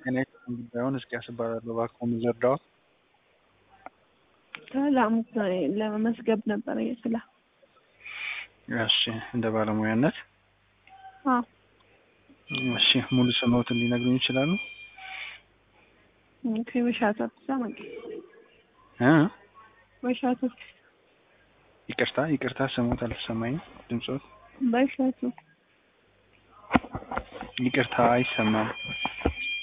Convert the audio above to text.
ጤና ይስጥልኝ ጉዳዩን እስቂያስ እባላለሁ። እባክዎ ምን ልርዳዎት? ሰላም ለመመስገብ ነበረ ስላ እሺ እንደ ባለሙያነት አዎ እሺ ሙሉ ስምዎትን ሊነግሩኝ ይችላሉ? መሻቱ ሰማኝ መሻቱ ይቅርታ ስምዎት አልተሰማኝም ድምፅዎት በሻቱ ይቅርታ አይሰማም።